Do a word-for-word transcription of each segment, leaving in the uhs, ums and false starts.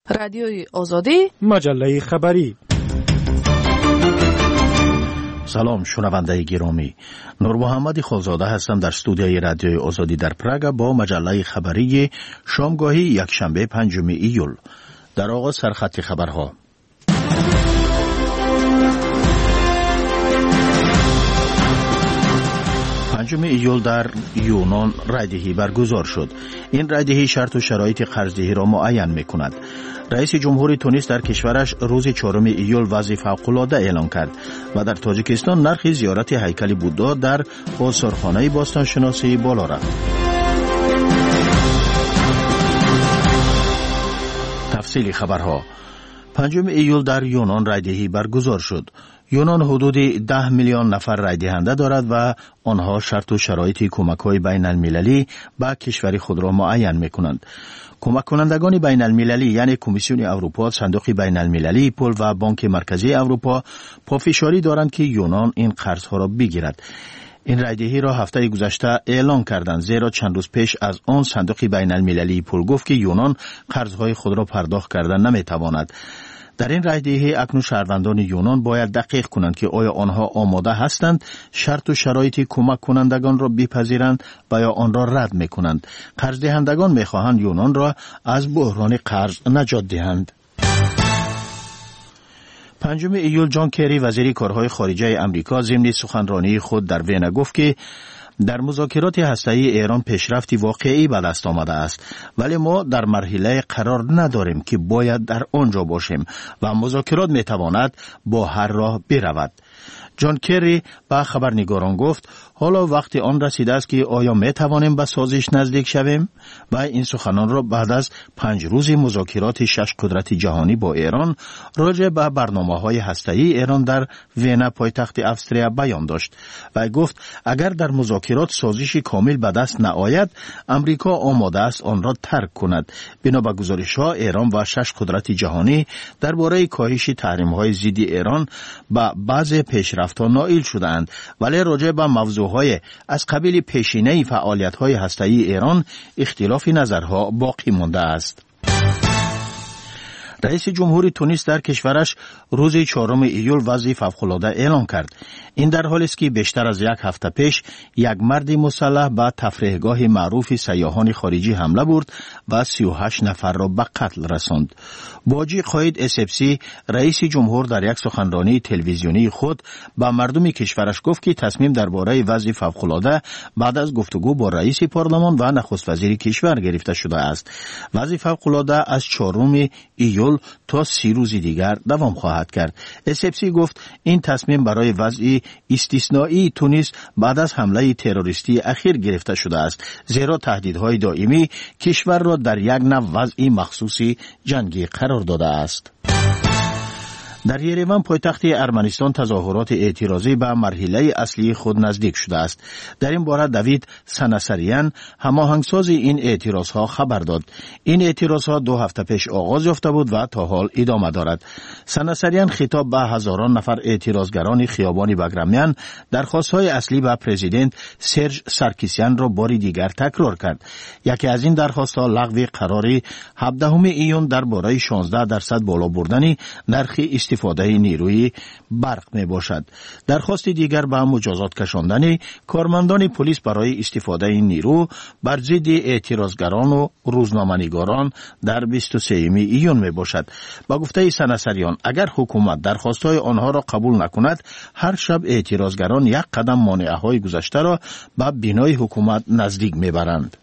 رادیوی آزادی، مجله خبری. سلام شنونده گرامی، نور محمد خالزاده هستم در استودیوی رادیوی آزادی در پراگ با مجله خبری شامگاهی یکشنبه پنجم ایول. در آغاز سرخط خبرها. پنجم ایول در یونان رایدهی برگزار شد. این رایدهی شرط و شرایط قرضدهی را معین می‌کند. رئیس جمهوری تونس در کشورش روز چهارم ایول وضع فوق‌العاده اعلام کرد و در تاجیکستان نرخ زیارت هیکل بودا در آثارخانه باستانشناسی بالا رفت. تفصیل خبرها. پنجم ایول در یونان رایدهی برگزار شد. یونان حدود ده میلیون نفر رای دهنده دارد و آنها شرط و شرایط کمک‌های بین المللی به کشور خود را معین می‌کنند. کمک کنندگان بین المللی یعنی کمیسیون اروپا، صندوق بین المللی پول و بانک مرکزی اروپا پافشاری دارند که یونان این قرضها را بگیرد. این رایدهی را هفته گذشته اعلان کردند، زیرا چند روز پیش از آن صندوق بین المللی پول گفت که یونان قرضهای خود را پرداخت کردن نمی‌تواند. در این رایدهی اکنون شهروندان یونان باید دقیق کنند که آیا آنها آماده هستند شرط و شرایط کمک کنندگان را بپذیرند و یا آن را رد میکنند. قرض دهندگان میخواهند یونان را از بحران قرض نجات دهند. پنجم ایول جان کری وزیر کارهای خارجه امریکا ضمن سخنرانی خود در وین گفت که در مذاکرات هسته‌ای ایران پیشرفتی واقعی به دست آمده است، ولی ما در مرحله قرار نداریم که باید در آنجا باشیم و مذاکرات میتواند با هر راه برود. جان کری به خبرنگاران گفت حالا وقتی آن رسیده است که آیا می توانیم به سازش نزدیک شویم؟ و این سخنان را بعد از پنج روز مذاکرات شش قدرت جهانی با ایران راجع به برنامه‌های هسته‌ای ایران در وین پایتخت استریا بیان داشت و گفت اگر در مذاکرات سازش کامل به دست نآید امریکا آماده است آن را ترک کند. بنا به گزارش‌ها ایران و شش قدرت جهانی درباره کاهش تحریم‌های ضد ایران به بعض پیشرفت‌ها نائل شدند، ولی راجع به موضوعهای از قبیل پیشینه فعالیت‌های هسته‌ای ایران اختلاف نظرها باقی مانده است. رئیس جمهوری تونس در کشورش روز چهارم ایول وضع فوق‌العاده اعلان کرد. این در حالی است که بیشتر از یک هفته پیش یک مرد مسلح به تفریحگاه معروف سیاحان خارجی حمله برد و سی و هشت نفر را به قتل رساند. باجی قائد اسپسی رئیس جمهور در یک سخنرانی تلویزیونی خود به مردم کشورش گفت که تصمیم درباره وضع فوق‌العاده بعد از گفتگو با رئیس پارلمان و نخست وزیر کشور گرفته شده است. وضع فوق‌العاده از چهارم ایول تا سی روز دیگر دوام خواهد کرد. اسپسی گفت این تصمیم برای وضع استثنایی تونس بعد از حمله تروریستی اخیر گرفته شده است، زیرا تهدیدهای دائمی کشور را در یک نوع وضع مخصوصی جنگی قرار داده است. در یریوان پایتخت ارمنستان تظاهرات اعتراضی به مرحله اصلی خود نزدیک شده است. در این باره دوید سناسریان هماهنگساز این اعتراضها خبر داد. این اعتراضها دو هفته پیش آغاز یافته بود و تا حال ادامه دارد. سناسریان خطاب به هزاران نفر اعتراضگران خیابان بگرامیان درخواست‌های اصلی به پرزیدنت سرژ سارکیسیان را بار دیگر تکرار کرد. یکی از این درخواست‌ها لغو قرار هفدهم ایون درباره شانزده درصد بالا بردن نرخ استفاده نیروی برق می باشد. درخواست دیگر به مجازات کشاندن کارمندان پلیس برای استفاده نیرو بر ضد اعتراضگران و روزنامه‌نگاران در بیست و سوم ایون می باشد. با گفته سناسریان اگر حکومت درخواست‌های آنها را قبول نکند هر شب اعتراضگران یک قدم مانعه‌های گذشته را به بینای حکومت نزدیک می برند.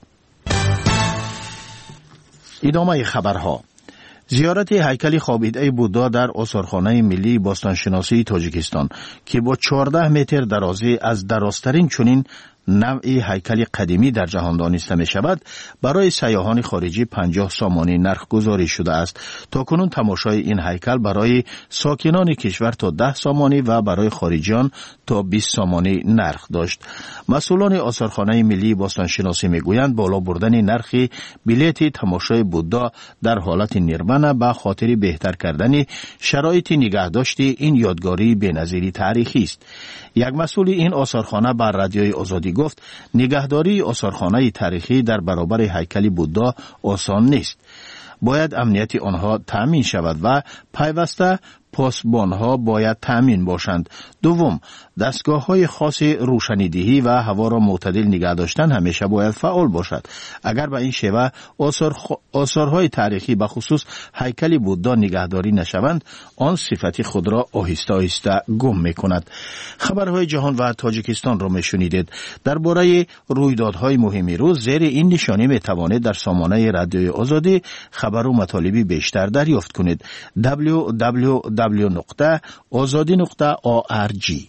ادامه خبرها. زیارت هیکل خوابیده بودا در آثارخانه ملی باستانشناسی تاجیکستان که با چهارده متر درازی از درازترین چنین نوعی هیکل قدیمی در جهان دانسته می شود برای سیاحان خارجی پنجاه سامانی نرخ گذاری شده است. تا کنون تماشای این هیکل برای ساکنان کشور تا ده سامانی و برای خارجیان تا بیست سامانی نرخ داشت. مسئولان آثارخانه ملی باستانشناسی می گویند بالا بردن نرخ بلیت تماشای بودا در حالت نیرمن به خاطر بهتر کردن شرایط نگهداشت این یادگاری بی‌نظیری تاریخی است. یک مسئول این آثارخانه بر رادیوی آزادی گفت نگهداری آثارخانه تاریخی در برابر هیکل بودا آسان نیست. باید امنیت آنها تأمین شود و پیوسته پاسبانها باید تأمین باشند. دوم، دستگاه های خاص روشنیدهی و هوا را معتدل نگه داشتن همیشه باید فعال باشد. اگر به این شیوه آثار خ... آثارهای تاریخی به خصوص هیکل بودا نگهداری نشوند، آن صفت خود را آهسته آهسته گم می کند. خبرهای جهان و تاجیکستان را می شنیدید. درباره رویدادهای مهم روز زیر این نشانی می توانید در سامانه رادیوی آزادی خبر و مطالبی بیشتر دریافت کنید. دبلیو دبلیو دبلیو نقطه آزادی نقطه او آر جی.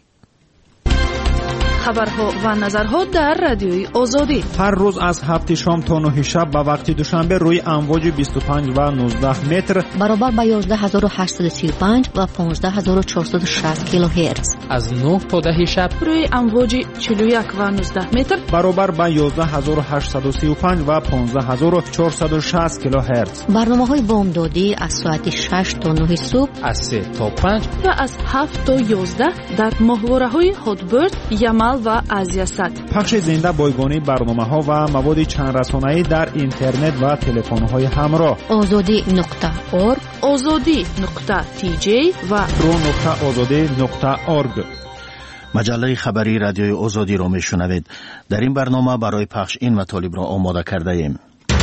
خبرها و نظرها در رادیوی آزادی هر روز از هفت شام تا نه شب به وقت دوشنبه روی امواج بیست و پنج و نوزده متر برابر با یازده هزار و هشتصد و سی و پنج و پانزده هزار و چهارصد و شصت کیلوهرتز، از نه تا ده شب روی امواج چهل و یک و نوزده متر برابر با یازده هزار و هشتصد و سی و پنج و پانزده هزار و چهارصد و شصت کیلوهرتز. برنامه‌های بامدادی از ساعت شش تا نه صبح، از سه تا پنج و از هفت تا یازده در ماهواره‌های هاتبرد، یمل و آزیاست. پخش زنده بایگانی برنامه‌ها و مواد چند رسانه‌ای در اینترنت و تلفن‌های همراه. آزادی نقطه اورگ، آزادی نقطه تی جی و رو نقطه آزادی نقطه اورگ. مجله خبری رادیوی آزادی را میشنوید. در این برنامه برای پخش این مطالب را آماده کرده ایم.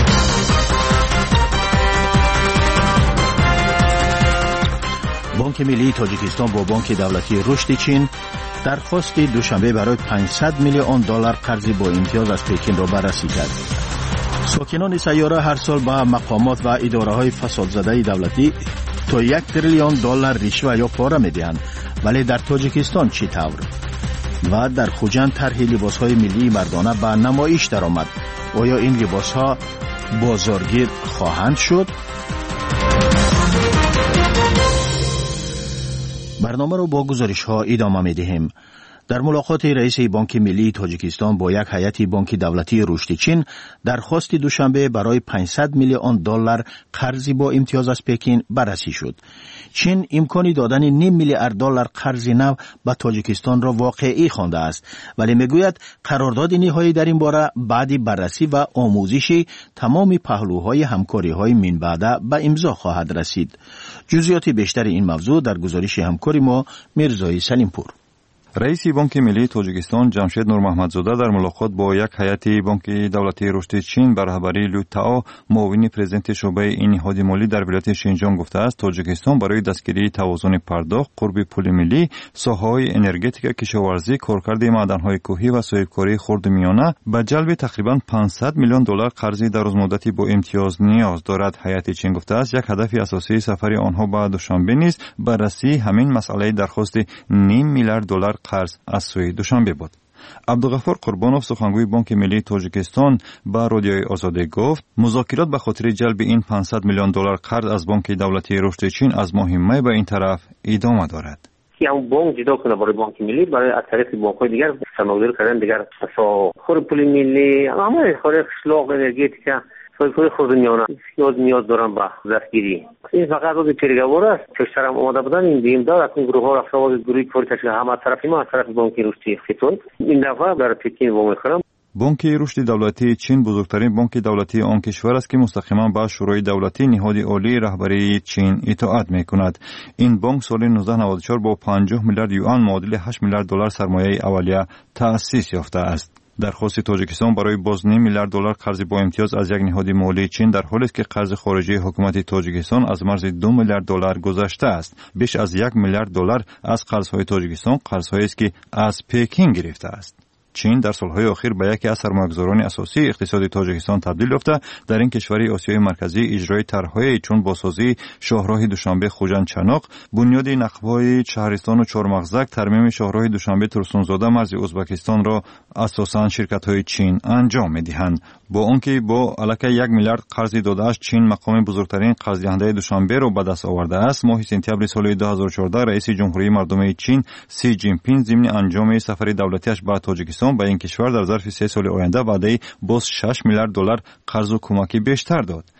بانک ملی تاجیکستان با بانک دولتی رشد چین درخواست دوشنبه برای پانصد میلیون دلار قرض با امتیاز از پکین را بررسی کرد. ساکنان سیاره هر سال به مقامات و اداره‌های فسادزده دولتی تا یک تریلیون دلار رشوه یا پاره می‌دهند. ولی در تاجیکستان چی طور؟ و در خوجند طرح لباس‌های ملی مردانه به نمایش درآمد. آیا این لباس‌ها بازارگیر خواهند شد؟ برنامه رو با گزارش ها ادامه می دهیم. در ملاقات رئیس بانک ملی تاجیکستان با یک هیئت بانک دولتی رشد چین درخواست دوشنبه برای پانصد میلیون دلار قرض با امتیاز از پکین بررسی شد. چین امکانی دادن نیم میلیارد دلار قرض نو به تاجیکستان را واقعی خوانده است، ولی میگوید قرارداد نهایی در این باره بعد بررسی و آموزش تمام پهلوهای همکاری های من بعد به امضا خواهد رسید. جزئیات بیشتر این موضوع در گزارش همکاری ما میرزای سلیمپور. رئیس بانک ملی تاجیکستان جمشید نور محمدزاده در ملاقات با یک هیئت بانک دولتی رشد چین به رهبری لو تائو معاون پرزیدنت شعبه این نهاد مالی در ولایت شینجیانگ گفته است تاجیکستان برای دستگیری توازن پرداخت، قرب پول ملی، ساحه‌های انرژتیک، کشاورزی، کارکرد معدن‌های کوهی و صاحبکاری خرد میانه به جلب تقریبا پانصد میلیون دلار قرض درازمدتی با امتیاز نیاز دارد. هیئت چین گفته است یک هدف اساسی سفر آنها به دوشنبه نیز بررسی همین مسئله درخواست نیم میلیارد دلار قرض از سوی دوشنبه بود. عبدالغفور قربانوف سخنگوی بانک ملی تاجیکستان با رادیوی آزادی گفت مذاکرات به خاطر جلب این پانصد میلیون دلار قرض از بانک دولتی رشد چین از ماه می به این طرف ادامه دارد. هم بانک جدا کنه برای بانک ملی برای از طریق بانک‌های دیگر سرمایه‌گذاری کردن دیگر خور پول ملی همه خور خلاق انرژتیک فکر خود میانه نیاز نیاز دارن به دستگیری. این فقط روز پیرگوار است. پیشتر هم آماده بودن این دیم داد اون گروه ها رفته بود گروهی کاری تشکیل هم از طرف ما از طرف بانک رشدی خطون این دفعه در پکین وام می‌کنم. بانک رشد دولتی چین بزرگترین بانک دولتی آن کشور است که مستقیما به شورای دولتی نهاد عالی رهبری چین اطاعت می‌کند. این بانک سال نوزده نود و چهار با پنجاه میلیارد یوان معادل هشت میلیارد دلار سرمایه اولیه تأسیس یافته است. درخواست تاجیکستان برای باز نیم میلیارد دلار قرض با امتیاز از یک نهاد مالی چین در حالی است که قرض خارجی حکومت تاجیکستان از مرز دو میلیارد دلار گذشته است. بیش از یک میلیارد دلار از قرضهای تاجیکستان قرضهایی است که از پکین گرفته است. چین در سالهای اخیر به یکی از سرمایه‌گذاران اساسی اقتصاد تاجیکستان تبدیل یافته. در این کشور آسیای مرکزی اجرای طرح‌های چون بازسازی شاهراه دوشنبه خوجند چناق، بنیاد نقب‌های شهرستان و چهارمغزک، ترمیم شاهراه دوشنبه ترسونزاده مرز ازبکستان را اساساً شرکت‌های چین انجام می‌دهند. با آنکه با علاکه یک میلیارد قرض داده‌اش چین مقام بزرگترین قرض‌دهنده دوشنبه را به دست آورده است. ماه سپتامبر سال دو هزار و چهارده رئیس جمهوری مردم چین سی جین پینگ ضمن انجام سفر دولتیش به تاجیکستان به این کشور در ظرف سه سال آینده وعده باز شش میلیارد دلار قرض و کمکی بیشتر داد.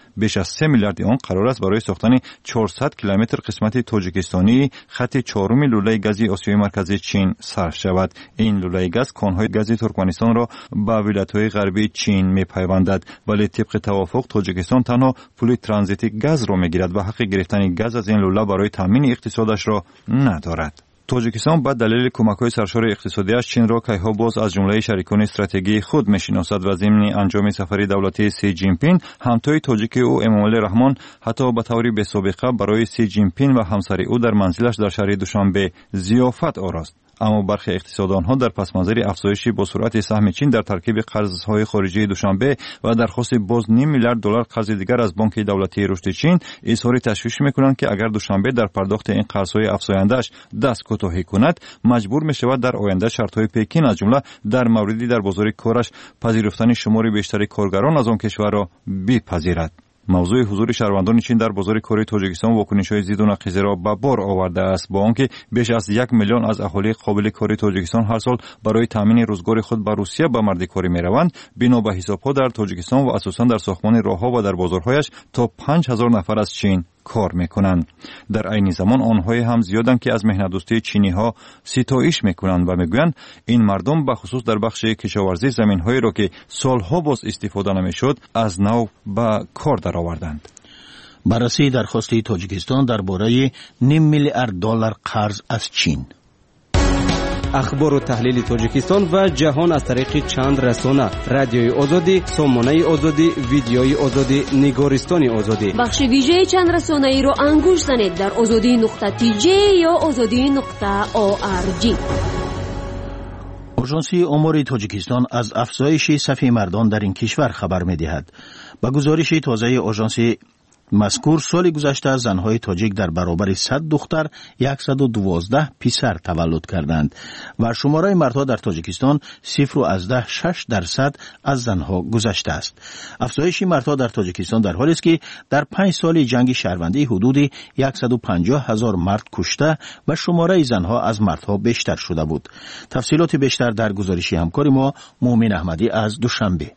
بیش از سه میلیارد آن قرار است برای ساختن چهارصد کیلومتر قسمت تاجیکستانی خط چهارم لوله گازی آسیای مرکزی چین صرف شود. این لوله گاز کانهای گازی ترکمنستان را به ولایت‌های غربی چین می‌پیوندد، ولی طبق توافق تاجیکستان تنها پول ترانزیت گاز را می‌گیرد و حق گرفتن گاز از این لوله برای تامین اقتصادش را ندارد. تاجیکستان با دلیل کمک‌های سرشار اقتصادیش چین را کیها باز از جمله شریکان استراتژیکی خود می‌شناسد و ضمن انجام سفری دولتی سی جین پینگ همتای تاجیک او امامعلی رحمان حتی به طور بی‌سابقه برای سی جین پینگ و همسر او در منزلش در شهر دوشنبه ضیافت آراست. اما برخی اقتصاددانها در پس منظر افزایش با سرعت سهم چین در ترکیب قرضهای خارجی دوشنبه و درخواست باز نیم میلیارد دلار قرض دیگر از بانک دولتی رشد چین اظهار تشویش میکنند که اگر دوشنبه در پرداخت این قرضهای افزاینده‌اش دست کوتاهی کند مجبور میشود در آینده شرطهای پکین از جمله در موردی در بازار کارش پذیرفتن شمار بیشتر کارگران از آن کشور را بپذیرد. موضوع حضور شهروندان چین در بازار کار تاجیکستان واکنش‌های ضد و نقیضه را به بار آورده است، با آنکه بیش از یک میلیون از اهالی قابل کار تاجیکستان هر سال برای تامین روزگار خود به روسیه به مردکاری می‌روند. بنا به حساب‌ها در تاجیکستان و اساساً در ساختمان راه‌ها و در بازارهایش تا پنج هزار نفر از چین کار میکنند. در عین زمان آنهای هم زیادند که از مهنت‌دوستی چینی ها ستایش میکنند و میگویند این مردم به خصوص در بخش کشاورزی زمین‌هایی را که سالها باز استفاده نمیشد از نو به کار درآوردند. بررسی درخواست تاجیکستان درباره نیم میلیارد دلار قرض از چین. اخبار و تحلیل تاجیکستان و جهان از طریق چند رسانه: رادیوی آزادی، سامانه آزادی، ویدیوی آزادی، نگارستان آزادی. بخش ویژه چند رسانه ای رو انگوش زنید در آزادی نقطه تی جی یا آزادی نقطه او آر جی. آژانس امور تاجیکستان از افزایش صف مردان در این کشور خبر می‌دهد. با گزارش تازه آژانس مذکور سال گذشته زنهای تاجیک در برابر صد دختر صد و دوازده پسر تولد کردند و شماره مردها در تاجیکستان صفر و از ده شش درصد از زنها گذشته است. افزایش مردها در تاجیکستان در حالی است که در پنج سال جنگ شهروندی حدود صد و پنجاه هزار مرد کشته و شماره زنها از مردها بیشتر شده بود. تفصیلات بیشتر در گزارش همکار ما مومن احمدی از دوشنبه.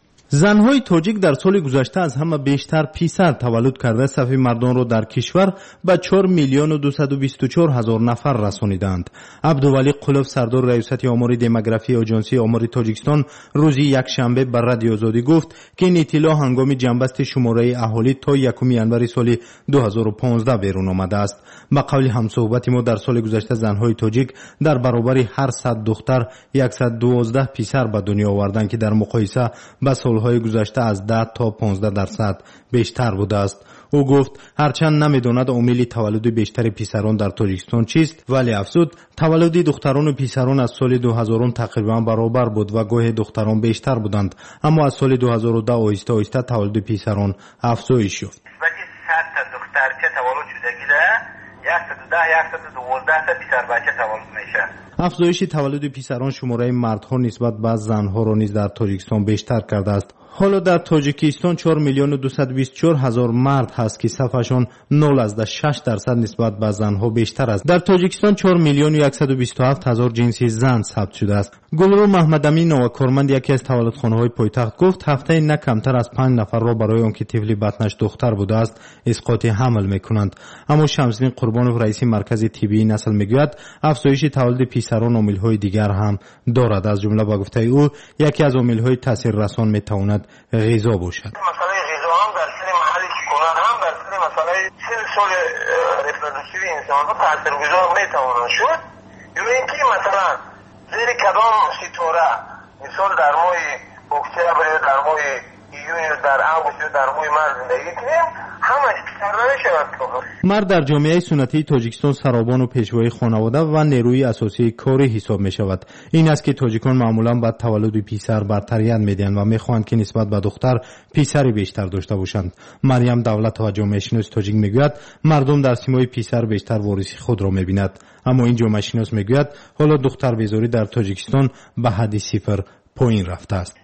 زنهای تاجیک در سال گذشته از همه بیشتر پسر تولد کرده صف مردان را در کشور به چهار میلیون و دویست و بیست و چهار هزار نفر رسانیدند. عبدولی قلوف سردار ریاست امور دموگرافی آژانس امور تاجیکستان روز یک شنبه بر رادیو آزادی گفت که این اطلاع هنگام جنبست شماره اهالی تا یکم ینوری سال دو هزار و پانزده بیرون آمده است. با قول همصحبت ما در سال گذشته زنهای تاجیک در برابر هر صد دختر صد و دوازده پسر به دنیا آوردند که در مقایسه با سالهای گذشته از ده تا پانزده درصد بیشتر بوده است. او گفت هرچند نمیداند عامل تولد بیشتر پسران در تاجیکستان چیست، ولی افزود تولد دختران و پسران از سال دو هزار تقریبا برابر بود و گاهی دختران بیشتر بودند، اما از سال دو هزار و ده آهسته آهسته تولد پسران افزایش یافت. ولی صد تا دختر که تولد شدگیده صد و ده صد و دوازده تا پسر بچه تولد میشه. افزایش تولد پسران شماره مردها نسبت به زنها را نیز در تاجیکستان بیشتر کرده است. حالا در تاجیکستان چهار میلیون و دویست و بیست و چهار هزار مرد هست که صفشان نول از شش درصد نسبت به زنها بیشتر است. در تاجیکستان چهار میلیون و صد و بیست و هفت هزار جنسی زن ثبت شده است. گلرو محمدامی نوکارمند یکی از تولدخانه‌های پایتخت گفت هفته نه کمتر از پنج نفر را برای آنکه طفل بطنش دختر بوده است اسقاط حمل میکنند. اما شمس‌الدین قربانوف رئیس مرکز طبی نسل میگوید افزایش تولد پسران عامل‌های دیگر هم دارد. از جمله با گفته او یکی از عامل‌های تاثیررسان میتواند غذا باشد. مسئله غذا هم در سن محلی سکونت هم در سن مسئله سن سال رپروداکتیو انسان ها تاثیرگذار میتواند شد. یا اینکه مثلا زیر کدام ستاره مثال در ماه اکتبر یا در ماه ایون یا در آگوست یا در ماه مارس زندگی کنیم همش پسر نمیشود. مرد در جامعه سنتی تاجیکستان سرابان و پیشوای خانواده و نیروی اساسی کاری حساب می شود. این است که تاجیکان معمولا بعد تولد پسر برتریت میدهند و میخواهند که نسبت به دختر پسری بیشتر داشته باشند. مریم دولت و جامعه شناس تاجیک میگوید مردم در سیمای پسر بیشتر وارثی خود را میبیند. اما این جامعه شناس میگوید حالا دختر بیزاری در تاجیکستان به حد صفر پایین رفته است.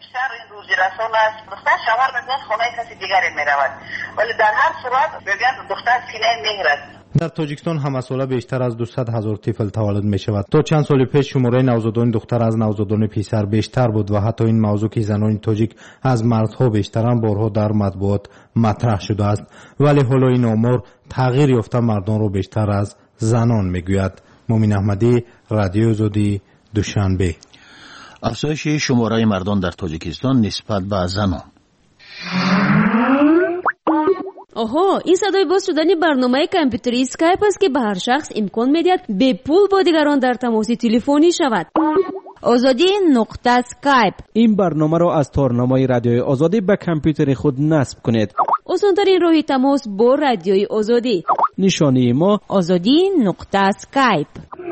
رسول است دختر شوهر بدون خونه کسی دیگری می رود، ولی در هر صورت بگن دختر سینه مهر است. در تاجیکستان همساله بیشتر از دویست هزار طفل تولد می شود. تا چند سال پیش شماره نوزادان دختر از نوزادان پسر بیشتر بود و حتی این موضوع که زنان تاجیک از مردها بیشترند بارها در مطبوعات مطرح شده است، ولی حالا این آمار تغییر یافته مردان را بیشتر از زنان می گوید. مومن احمدی، رادیو آزادی، دوشنبه. افزایش شماره مردان در تاجیکستان نسبت به زنان. آها، این صدای باز شدن برنامه کامپیوتری اسکایپ است که به هر شخص امکان میدهد به پول با دیگران در تماس تلفنی شود. آزادی نقطه اسکایپ. این برنامه را از تارنمای رادیوی آزادی به کامپیوتر خود نصب کنید. آسان‌ترین راه تماس با رادیوی آزادی. نشانی ما آزادی نقطه اسکایپ.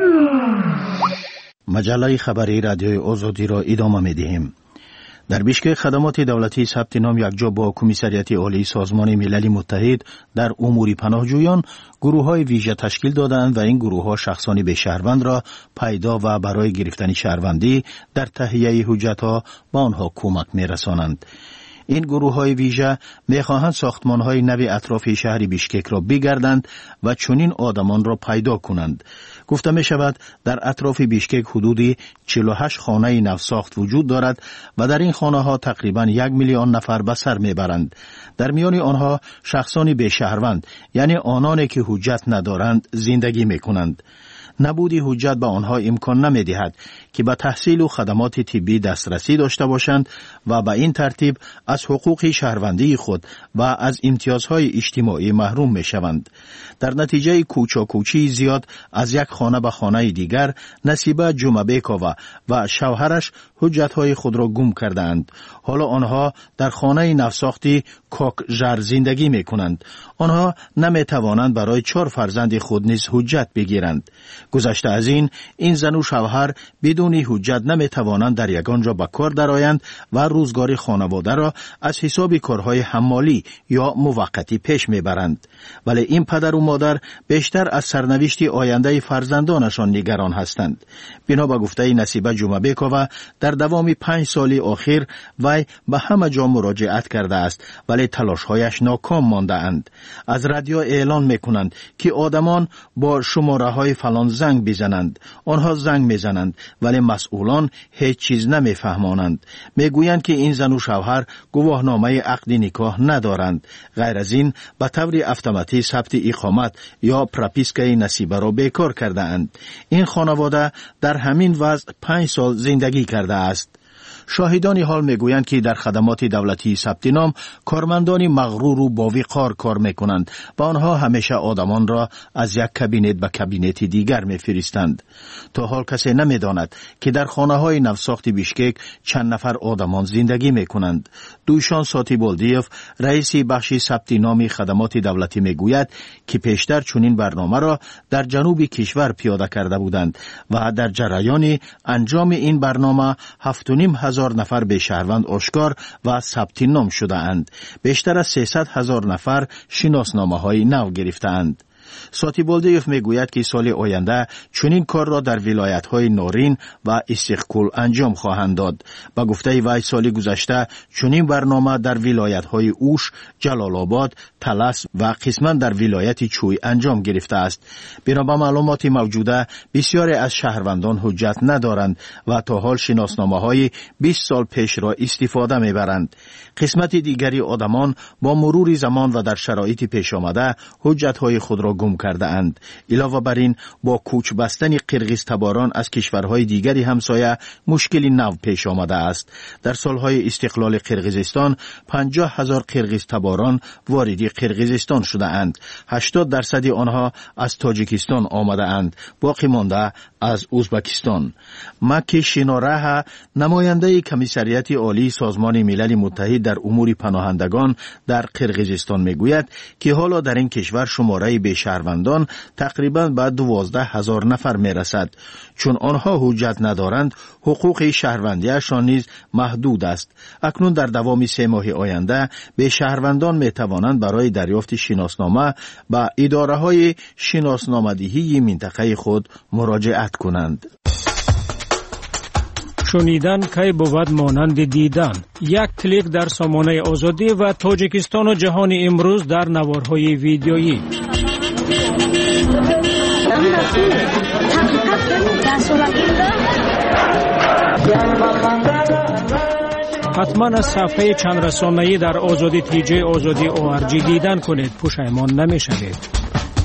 مجله خبری رادیوی آزادی را ادامه می‌دهیم. در بیشکک خدمات دولتی ثبت نام یکجا با کمیسریت عالی سازمان ملل متحد در امور پناهجویان گروه‌های ویژه تشکیل دادند و این گروه‌ها شخصانی به شهروند را پیدا و برای گرفتن شهروندی در تهیه حجت‌ها به آنها کمک می‌رسانند. این گروه‌های ویژه می‌خواهند ساختمان‌های نو اطراف شهر بیشکک را بگردند و چنین آدمان را پیدا کنند. گفته می شود در اطراف بیشکک حدودی چهل و هشت خانه نوساخت وجود دارد و در این خانه ها تقریبا یک میلیون نفر به سر می برند. در میان آنها شخصانی به شهروند، یعنی آنانی که حجت ندارند، زندگی می کنند. نبودی حجت به آنها امکان نمی دهد که به تحصیل و خدمات طبی دسترسی داشته باشند و به این ترتیب از حقوق شهروندی خود و از امتیازهای اجتماعی محروم می شوند. در نتیجه کوچاکوچی زیاد از یک خانه به خانه دیگر نصیبه جمعبیکووا و شوهرش حجتهای خود را گم کردند. حالا آنها در خانه نوساختی کوکژر زندگی می کنند. آنها نمی توانند برای چهار فرزند خود نیز حجت بگیرند. گذشته از این، این زن و شوهر بدون حجت نمی توانند در یگان جا به کار درآیند و روزگار خانواده را از حساب کارهای حمالی یا موقتی پیش می برند. ولی این پدر و مادر بیشتر از سرنوشت آینده فرزندانشان نگران هستند. بنا به گفته نصیبه جمعبیکووا، در دوام پنج سال اخیر وی به همه جا مراجعت کرده است، ولی تلاش‌هایش ناکام مانده اند. از رادیو اعلان می‌کنند که آدمان با شماره‌های فلان زنگ بزنند. آنها زنگ می‌زنند ولی مسئولان هیچ چیز نمی‌فهمانند. می‌گویند که این زن و شوهر گواهنامه عقد نکاح ندارند. غیر از این به طور اتوماتیک ثبت اقامت یا پراپیسکای نصیبه را بیکار کرده اند. این خانواده در همین وضع پنج سال زندگی کرده است. شاهدان حال میگویند که در خدمات دولتی ثبت نام کارمندان مغرور و با وقار کار میکنند و آنها همیشه آدمان را از یک کابینت به کابینت دیگر میفرستند. تا حال کسی نمیداند که در خانه های نوساخت بیشکک چند نفر آدمان زندگی میکنند. دویشان ساتی بولدیف، رئیس بخش ثبت نام خدمات دولتی میگوید که پیشتر چنین برنامه را در جنوب کشور پیاده کرده بودند و در جریان انجام این برنامه هفت و نیم هزار نفر به شهروند آشکار و ثبت نام شده اند. بیشتر از سیصد هزار نفر شناسنامه های نو گرفته اند. ساتی بولدیف میگوید که سال آینده چنین کار را در ولایت‌های نورین و استقلال انجام خواهند داد. با گفته وی سال گذشته چنین برنامه در ولایت‌های اوش، جلال آباد، طلس و قسما در ولایت چوی انجام گرفته است. بنا به معلومات موجوده بسیاری از شهروندان حجت ندارند و تا حال شناسنامه‌های بیست سال پیش را استفاده میبرند. قسمت دیگری آدمان با مرور زمان و در شرایط پیش آمده حجت‌های خود را گم کرده اند. علاوه بر این با کوچ بستن قرغیز تباران از کشورهای دیگری همسایه مشکلی نو پیش آمده است. در سالهای استقلال قرغیزستان پنجاه هزار قرغیز تباران وارد قرغیزستان شده اند. هشتاد درصد آنها از تاجیکستان آمده اند، باقی مانده از ازبکستان. مکی شینوره، نماینده کمیسریت عالی سازمان ملل متحد در امور پناهندگان در قرغیزستان میگوید که حالا در این کشور شماره به شهروندان تقریباً به دوازده هزار نفر میرسد. چون آنها حجت ندارند، حقوق شهروندیشان نیز محدود است. اکنون در دوام سه ماه آینده به شهروندان میتوانند برای دریافت شناسنامه به اداره‌های شناسنامه‌دهی منطقه خود مراجعت کنند. شنیدن کی بود مانند دیدن. یک کلیک در سامانه آزادی و تاجیکستان و جهان امروز در نوارهای ویدیویی. حتما از صفحه چند رسانه‌ای در آزادی تیجی آزادی او آر جی دیدن کنید، پشیمان نمی‌شوید.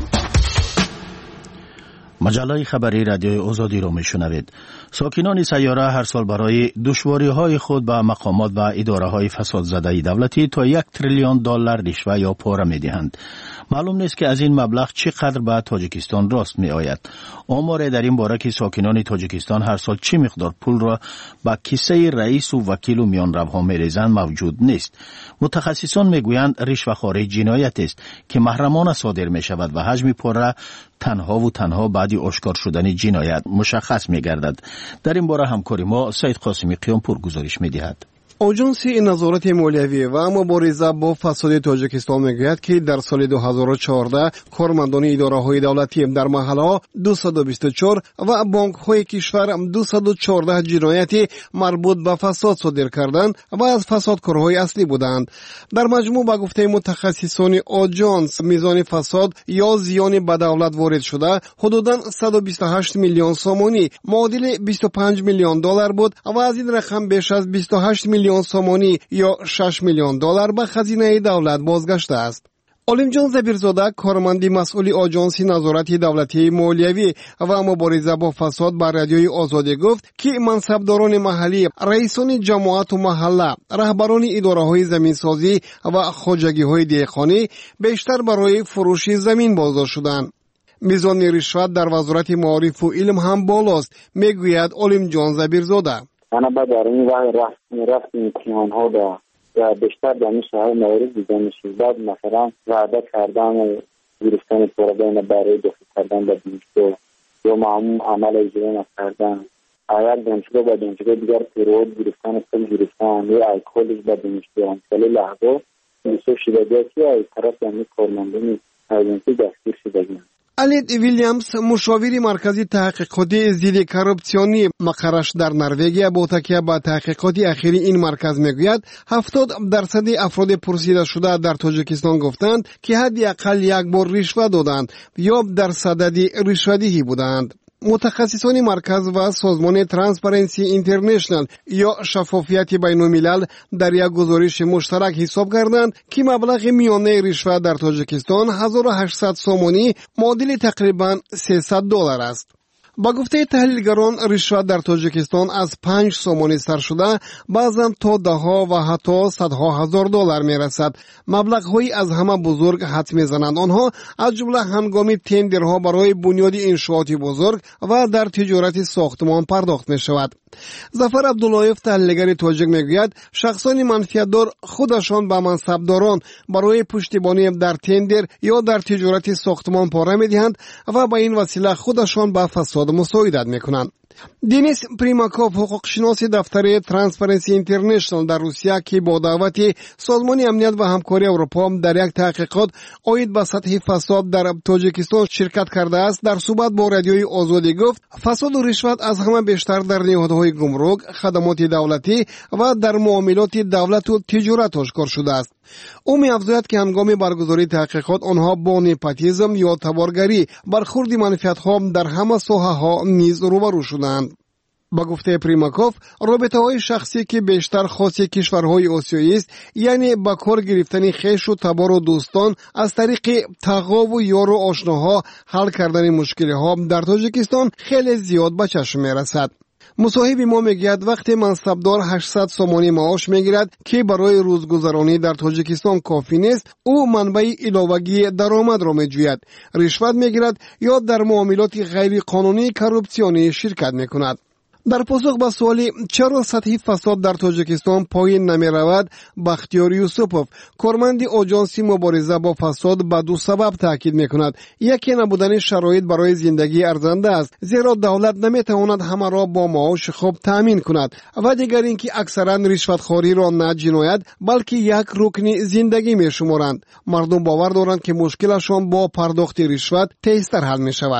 مجله خبری رادیوی آزادی را میشنوید. ساکنان سیاره هر سال برای دشواری‌های خود به مقامات و اداره‌های فساد زده دولتی تا یک تریلیون دلار رشوه یا پاره می‌دهند. معلوم نیست که از این مبلغ چقدر به تاجیکستان راست می‌آید. آمار در این باره که ساکنان تاجیکستان هر سال چه مقدار پول را به کیسه رئیس و وکیل و میانروها می‌ریزند موجود نیست. متخصصان میگویند رشوه‌خواری جنایت است که محرمانه صادر می‌شود و حجم پاره تنها و تنها بعد آشکار شدن جنایت مشخص می‌گردد. در این باره همکاری ما سید قاسمی قیامپور گزارش می‌دهد. آژانسی نظارت مالیوی و مبارزه با فساد تاجیکستان میگوید که در سال دو هزار و چهارده کارمندان اداره‌های دولتی در محله‌ها دویست و بیست و چهار و بانک‌های کشور دویست و چهارده جنایتی مربوط به فساد صادر کردند و از فسادکارهای اصلی بودند. در مجموع به گفته متخصصان آژانس میزان فساد یا زیان به دولت وارد شده حدوداً صد و بیست و هشت میلیون سومانی معادل بیست و پنج میلیون دلار بود و از این رقم بیش از بیست و هشت میلیون سومانی یا شش میلیون دلار به خزینه دولت بازگشته است. عالمجان زبیرزاده کارمند مسئول آژانس نظارت دولتی مالیوی و مبارزه با فساد بر رادیوی آزادی گفت که منصبداران محلی، رئیسان جماعت و محله، رهبران اداره‌های زمینسازی و خواجگی‌های دهقانی بیشتر برای فروش زمین بازداشت شدند. میزان رشوت در وزارت معارف و علم هم بالاست، میگوید عالمجان زبیرزاده. انا بعد در این راه رفت رفت امتحان ها دا و بیشتر در این شهر موارد دیدن شد. بعد مثلا وعده کردن گرفتن پروبین برای دخل کردن به دانشگاه یا معموم عمل اجرا نکردن، اگر دانشگاه به دانشگاه دیگر پیرود گرفتن پول گرفتن یا الکلش به دانشگاه همساله لحظه بسیار شدیداتی از طرف یعنی کارمندان ایجنسی دستگیر شدگی‌اند. الید ویلیامز مشاور مرکزی تحقیقاتی ضد کراپسیونی مقرش در نروژ با تکیه به تحقیقات اخیری این مرکز میگوید هفتاد درصد افراد پرسیده شده در تاجیکستان گفتند که حداقل یک بار رشوه دادند یا در صدد رشوه‌دهی بودند. متخصصان مرکز و سازمان ترانسپرنسی اینترنشنال یا شفافیت بین الملل در یک گزارش مشترک حساب کردند که مبلغ میانه رشوه در تاجیکستان هزار و هشتصد سومانی معادل تقریبا سیصد دلار است. با گفته تحلیلگران رشوت در تاجیکستان از پنج سومانی سر شده بعضا تا ده ها و حتی صدها هزار دلار می رسد. مبلغ‌هایی از همه بزرگ حد می‌زنند. آنها از جمله هنگام تندرها برای بنیاد انشاءات بزرگ و در تجارت ساختمان پرداخت می شود. ظفر عبداللهیف تحلیلگر تاجیک میگوید شخصان منفعت‌دار خودشان به منصبداران برای پشتیبانی در تندر یا در تجارت ساختمان پاره می‌دهند و با این وسیله خودشان به فساد مساعدت می‌کنند. دینیس پریماکوف حقوقشناس دفتر ترانسپرنسی اینترنشنال در روسیه که با دعوت سازمان امنیت و همکاری اروپا در یک تحقیقات عاید به سطح فساد در تاجیکستان شرکت کرده است، در صحبت با رادیوی آزادی گفت فساد و رشوت از همه بیشتر در نهادهای گمرک، خدمات دولتی و در معاملات دولت و تجارت آشکار شده است. او می‌افزاید که هنگام برگزاری تحقیقات آنها با نپاتیزم یا تبارگری برخورد منفعت‌ها در همه ساحه‌ها نیز روبرو شدند. با گفته پریماکوف رابطه‌های شخصی که بیشتر خاص کشورهای آسیایی است، یعنی با کار گرفتن خویش و تبار و دوستان از طریق تقا و یار و آشناها حل کردن مشکل‌ها در تاجیکستان خیلی زیاد به چشم می‌رسد. مصاحب ما میگوید وقتی منصبدار هشتصد سومانی معاش میگیرد که برای روزگذرانی در تاجیکستان کافی نیست، او منبع علاوه‌ای درآمد را میجوید، رشوت میگیرد یا در معاملات غیر قانونی کراپسیونی شرکت میکند. در پاسخ به سوالی چرا سطح فساد در تاجیکستان پایین نمی رود، بختیار یوسفوف کارمند آژانس مبارزه با فساد به دو سبب تاکید می کند. یکی نبودن شرایط برای زندگی ارزنده است، زیرا دولت نمی تواند همه را با معاش خوب تامین کند، و دیگر اینکه اکثرا رشوتخواری را نه جنایت بلکه یک رکن زندگی می شمارند. مردم باور دارند که مشکلشان با پرداخت رشوت تیزتر حل می شود.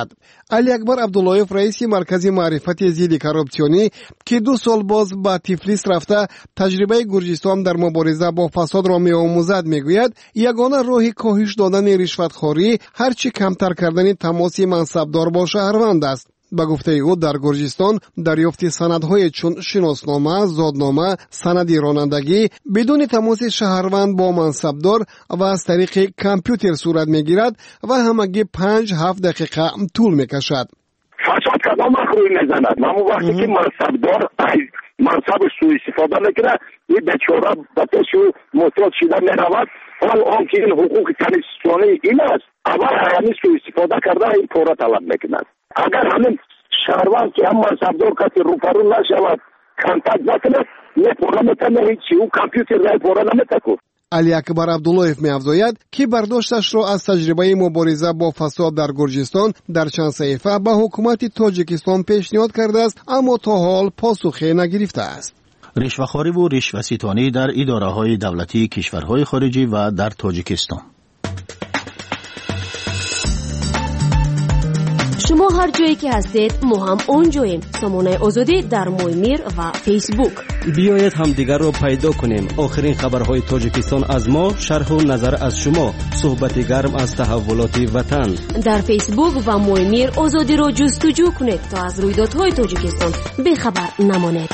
علی اکبر عبداللهیف رئیس مرکز معرفت ضد کراپسیونی که دو سال باز به تفلیس رفته تجربه گرجستان در مبارزه با فساد را می‌آموزد میگوید یگانه راه کاهش دادن رشوتخواری هرچی کمتر کردن تماس منصبدار با شهروند است. به گفته او در گرجستان دریافت سندهای چون شناسنامه، زادنامه، سند رانندگی بدون تماس شهروند با منصبدار و از طریق کامپیوتر صورت میگیرد و همگی پنج هفت دقیقه طول میکشد. فساد کدام روی میزند؟ اما وقتی که منصبدار منصبش سوء استفاده میکنه این بیچاره بتشو محتاج شده میرود حال آن که این حقوق کنستیتوشنی این است اول همین سوء استفاده کرده این پورا طلب میکند. اگر همین شهروند که هم منصبدار کسی روپرو نشود کانتاکت نکنه نه پورا میتونه هیچی او کامپیوتر نه پورا نمیتکو. علی اکبر عبداللهیف می‌افزاید که برداشتش را از تجربه مبارزه با فساد در گرجستان در چند صحیفه به حکومت تاجیکستان پیشنهاد کرده است اما تا حال پاسخی نگرفته است. رشوه‌خواری و رشوه‌ستانی در اداره‌های دولتی کشورهای خارجی و در تاجیکستان. شما هر جایی که هستید ما هم اونجاییم. سامانه آزادی در مویمیر و فیسبوک. بیایید همدیگر را پیدا کنیم. آخرین خبرهای تاجیکستان از ما، شرح و نظر از شما، صحبت گرم از تحولات وطن. در فیسبوک و مویمیر آزادی را جستجو کنید تا از رویدادهای تاجیکستان بی‌خبر نمانید.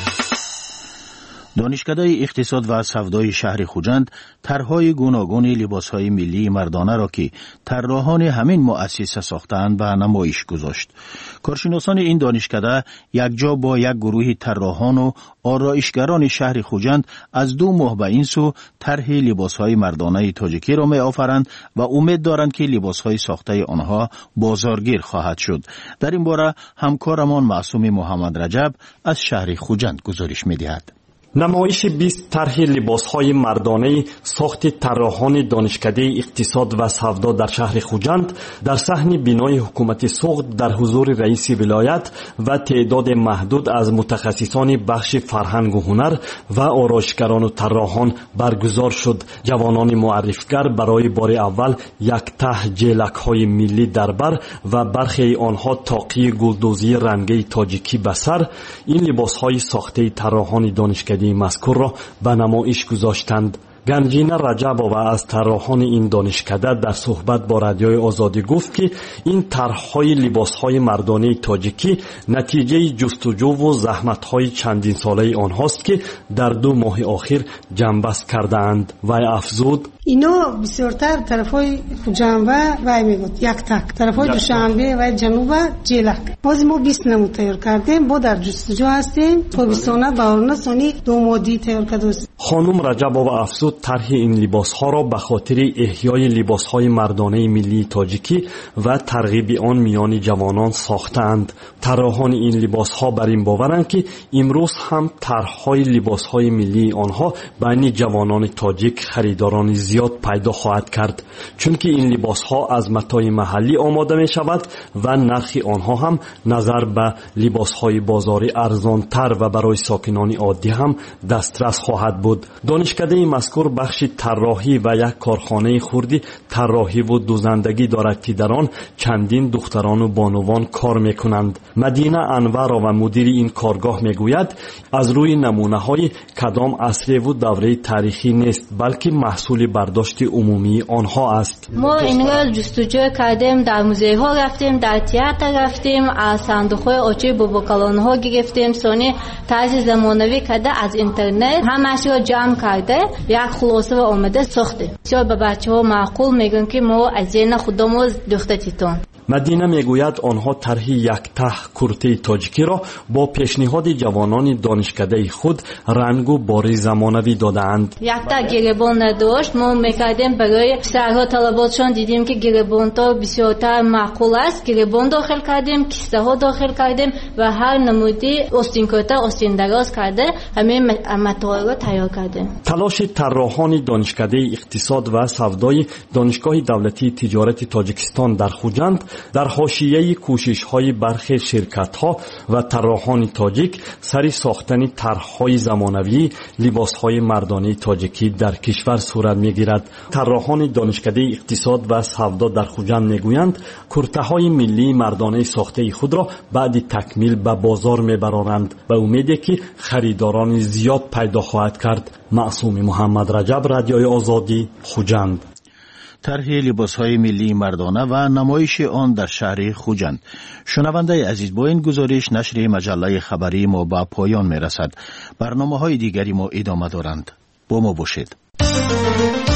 دانشکده اقتصاد و سودای شهر خوجند طرحهای گوناگون لباسهای ملی مردانه را که طراحان همین مؤسسه ساختند به نمایش گذاشت. کارشناسان این دانشکده یکجا با یک گروه طراحان و آرایشگران شهر خوجند از دو ماه به این سو طرح لباسهای مردانه تاجیکی را می‌آفرند و امید دارند که لباسهای ساخته آنها بازارگیر خواهد شد. در این باره همکارمان معصوم محمد رجب از شهر خوجند گزارش می‌دهد. نمایش بیست طرح لباسهای مردانه ساخت طراحان دانشکده اقتصاد و سودا در شهر خوجند در صحن بینای حکومت سوخت در حضور رئیس ولایت و تعداد محدود از متخصصان بخش فرهنگ و هنر و آرایشگران و طراحان برگزار شد. جوانان معرفگر برای بار اول یک ته جلک‌های ملی در بر و برخی آنها طاقی گلدوزی رنگی تاجیکی به سر این لباسهای ساخته طراحان دانشکده مذکور را به نمایش گذاشتند. گنجینه رجب‌آوا از طراحان این دانشکده در صحبت با رادیوی آزادی گفت که این طرح‌های لباس‌های مردانه تاجیکی نتیجه جستجو و زحمت‌های چندین ساله آنهاست که در دو ماه اخیر جنبست کردند و افزود اینا بسیارتر طرفای جنبه و میگفت یک تک طرفای دوشنبه و جنوب جلک باز ما بیست نمود تیار کردیم با در جستجو هستیم تابستانه بهارانه سانی دو مادی تیار کرده. خانم رجب‌آوا افزود طرح این لباس‌ها را به خاطر احیای لباس‌های مردانه ملی تاجیکی و ترغیب آن میان جوانان ساختند. طراحان این لباس‌ها بر این باورند که امروز هم طرح‌های لباس‌های ملی آنها بین جوانان تاجیک خریداران زیاد پیدا خواهد کرد، چون که این لباس‌ها از متاع محلی آماده می‌شود و نرخ آنها هم نظر به لباس‌های بازاری ارزان‌تر و برای ساکنان عادی هم دسترس خواهد بود. دانشکده مذکور بخش طراحی و یک کارخانه خردی طراحی و دوزندگی دارد که در آن چندین دختران و بانوان کار می‌کنند. مدینه انور و مدیر این کارگاه می‌گوید از روی نمونه‌های کدام عصر و دوره تاریخی نیست بلکه محصول برداشت عمومی آنها است. ما اینجا جستجو کردیم، در موزه ها رفتیم، در تئاتر رفتیم، از صندوق های آجی باباکالان ها گرفتیم، سونی طرز زمانوی کرده از اینترنت همش رو جمع کرده یک خلاصه و آمده ساخته. بسیار به بچه ها معقول میگن که ما از این خودمون دختر تیتون. مدینه میگوید آنها طرح یک ته کرته تاجیکی را با پیشنهاد جوانان دانشکده خود رنگ و باری زمانوی دادند. یک ته گریبان نداشت، ما میکردیم برای سرها طلباتشان دیدیم که گریبان تا بسیارتر معقول است، گریبان داخل کردیم، کیسه ها داخل کردیم و هر نمودی آستین کرته آستین دراز کرده همین متاع را تیار کردیم. تلاش طراحان دانشکده اقتصاد و سودای دانشگاه دولتی تجارت تاجیکستان در خوجند در حاشیه کوشش‌های برخی شرکت‌ها و طراحان تاجیک سر ساختن طرح‌های زمانوی لباس‌های مردانه تاجیکی در کشور صورت می‌گیرد. طراحان دانشکده اقتصاد و سودا در خوجند می‌گویند کرته‌های ملی مردانه ساخته خود را بعد تکمیل به بازار می‌برند و امیدی که خریداران زیاد پیدا خواهد کرد. معصوم محمد رجب، رادیوی آزادی، خوجند. طرح لباس‌های ملی مردانه و نمایش آن در شهر خوجند. شنونده عزیز، با این گزارش نشر مجله خبری ما به پایان می‌رسد. برنامه‌های دیگری ما ادامه دارند. با ما باشید.